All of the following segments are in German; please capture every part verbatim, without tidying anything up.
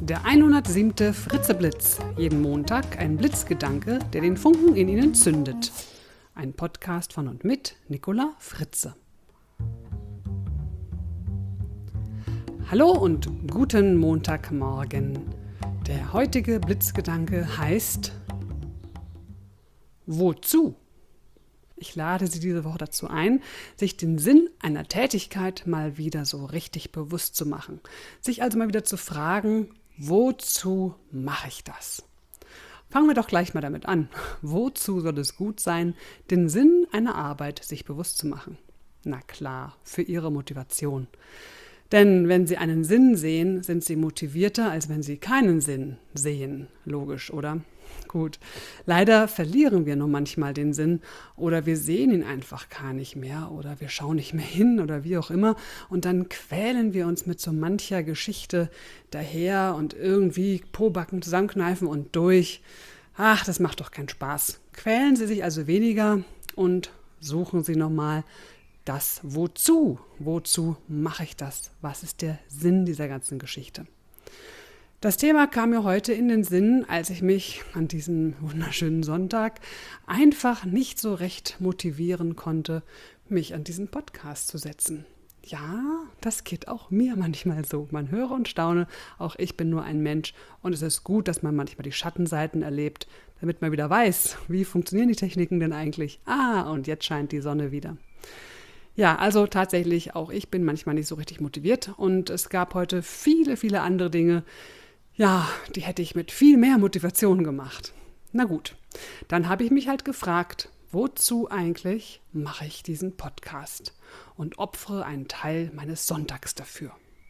Der hundertsiebte Fritzeblitz. Jeden Montag ein Blitzgedanke, der den Funken in Ihnen zündet. Ein Podcast von und mit Nicola Fritze. Hallo und guten Montagmorgen. Der heutige Blitzgedanke heißt: Wozu? Ich lade Sie diese Woche dazu ein, sich den Sinn einer Tätigkeit mal wieder so richtig bewusst zu machen. Sich also mal wieder zu fragen, wozu mache ich das? Fangen wir doch gleich mal damit an. Wozu soll es gut sein, den Sinn einer Arbeit sich bewusst zu machen? Na klar, für Ihre Motivation. Denn wenn Sie einen Sinn sehen, sind Sie motivierter, als wenn Sie keinen Sinn sehen. Logisch, oder? Gut, leider verlieren wir nur manchmal den Sinn oder wir sehen ihn einfach gar nicht mehr oder wir schauen nicht mehr hin oder wie auch immer und dann quälen wir uns mit so mancher Geschichte daher und irgendwie Pobacken zusammenkneifen und durch. Ach, das macht doch keinen Spaß. Quälen Sie sich also weniger und suchen Sie nochmal das Wozu. Wozu mache ich das? Was ist der Sinn dieser ganzen Geschichte? Das Thema kam mir heute in den Sinn, als ich mich an diesem wunderschönen Sonntag einfach nicht so recht motivieren konnte, mich an diesen Podcast zu setzen. Ja, das geht auch mir manchmal so. Man höre und staune, auch ich bin nur ein Mensch und es ist gut, dass man manchmal die Schattenseiten erlebt, damit man wieder weiß, wie funktionieren die Techniken denn eigentlich. Ah, und jetzt scheint die Sonne wieder. Ja, also tatsächlich, auch ich bin manchmal nicht so richtig motiviert und es gab heute viele, viele andere Dinge, ja, die hätte ich mit viel mehr Motivation gemacht. Na gut, dann habe ich mich halt gefragt, wozu eigentlich mache ich diesen Podcast und opfere einen Teil meines Sonntags dafür.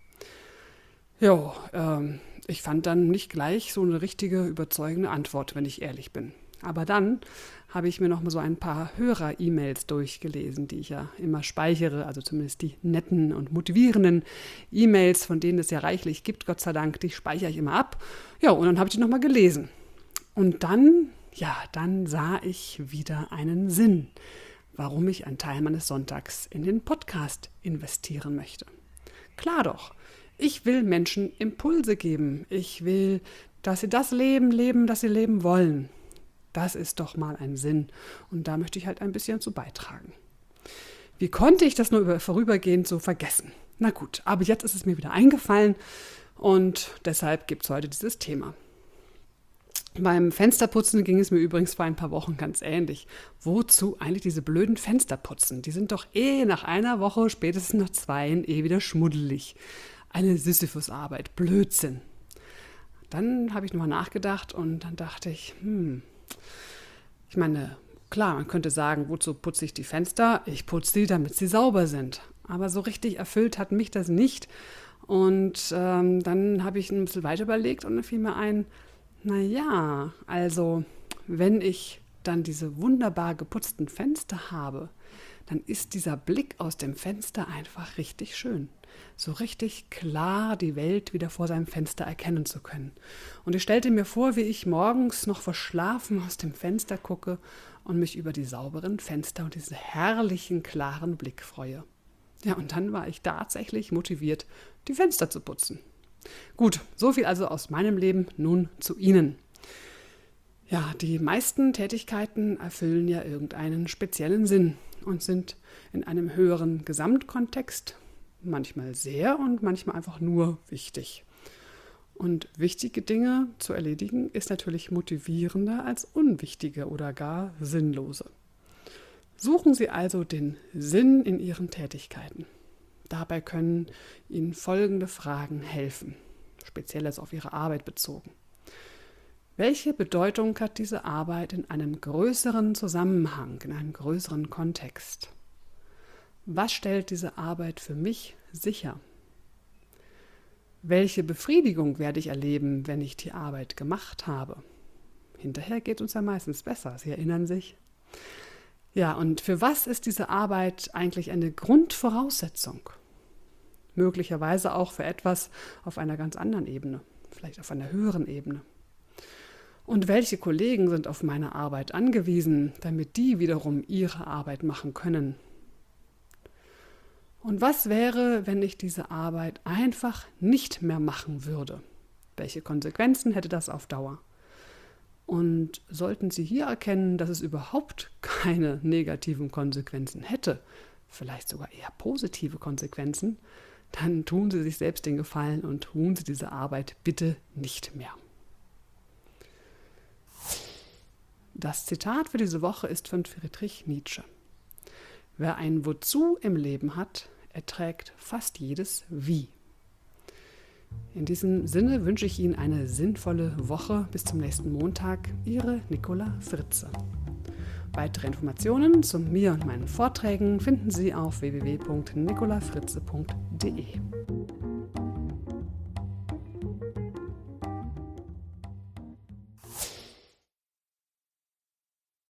Jo, ähm, ich fand dann nicht gleich so eine richtige, überzeugende Antwort, wenn ich ehrlich bin. Aber dann habe ich mir noch mal so ein paar Hörer-E-Mails durchgelesen, die ich ja immer speichere, also zumindest die netten und motivierenden E-Mails, von denen es ja reichlich gibt, Gott sei Dank, die speichere ich immer ab. Ja, und dann habe ich die noch mal gelesen. Und dann, ja, dann sah ich wieder einen Sinn, warum ich einen Teil meines Sonntags in den Podcast investieren möchte. Klar doch, ich will Menschen Impulse geben. Ich will, dass sie das Leben leben, das sie leben wollen. Das ist doch mal ein Sinn und da möchte ich halt ein bisschen zu beitragen. Wie konnte ich das nur über, vorübergehend so vergessen? Na gut, aber jetzt ist es mir wieder eingefallen und deshalb gibt es heute dieses Thema. Beim Fensterputzen ging es mir übrigens vor ein paar Wochen ganz ähnlich. Wozu eigentlich diese blöden Fensterputzen? Die sind doch eh nach einer Woche, spätestens nach zwei, eh wieder schmuddelig. Eine Sisyphus-Arbeit, Blödsinn. Dann habe ich nochmal nachgedacht und dann dachte ich, hm, ich meine, klar, man könnte sagen, wozu putze ich die Fenster? Ich putze sie, damit sie sauber sind. Aber so richtig erfüllt hat mich das nicht. Und ähm, dann habe ich ein bisschen weiter überlegt und dann fiel mir ein, naja, also wenn ich dann diese wunderbar geputzten Fenster habe, dann ist dieser Blick aus dem Fenster einfach richtig schön. So richtig klar die Welt wieder vor seinem Fenster erkennen zu können. Und ich stellte mir vor, wie ich morgens noch verschlafen aus dem Fenster gucke und mich über die sauberen Fenster und diesen herrlichen, klaren Blick freue. Ja, und dann war ich tatsächlich motiviert, die Fenster zu putzen. Gut, so viel also aus meinem Leben, nun zu Ihnen. Ja, die meisten Tätigkeiten erfüllen ja irgendeinen speziellen Sinn und sind in einem höheren Gesamtkontext manchmal sehr und manchmal einfach nur wichtig. Und wichtige Dinge zu erledigen ist natürlich motivierender als unwichtige oder gar sinnlose. Suchen Sie also den Sinn in Ihren Tätigkeiten. Dabei können Ihnen folgende Fragen helfen, speziell auf Ihre Arbeit bezogen. Welche Bedeutung hat diese Arbeit in einem größeren Zusammenhang, in einem größeren Kontext? Was stellt diese Arbeit für mich sicher? Welche Befriedigung werde ich erleben, wenn ich die Arbeit gemacht habe? Hinterher geht uns ja meistens besser, Sie erinnern sich? Ja, und für was ist diese Arbeit eigentlich eine Grundvoraussetzung? Möglicherweise auch für etwas auf einer ganz anderen Ebene, vielleicht auf einer höheren Ebene. Und welche Kollegen sind auf meine Arbeit angewiesen, damit die wiederum ihre Arbeit machen können? Und was wäre, wenn ich diese Arbeit einfach nicht mehr machen würde? Welche Konsequenzen hätte das auf Dauer? Und sollten Sie hier erkennen, dass es überhaupt keine negativen Konsequenzen hätte, vielleicht sogar eher positive Konsequenzen, dann tun Sie sich selbst den Gefallen und tun Sie diese Arbeit bitte nicht mehr. Das Zitat für diese Woche ist von Friedrich Nietzsche. Wer ein Wozu im Leben hat, erträgt fast jedes Wie. In diesem Sinne wünsche ich Ihnen eine sinnvolle Woche. Bis zum nächsten Montag. Ihre Nicola Fritze. Weitere Informationen zu mir und meinen Vorträgen finden Sie auf w w w punkt nicola fritze punkt d e.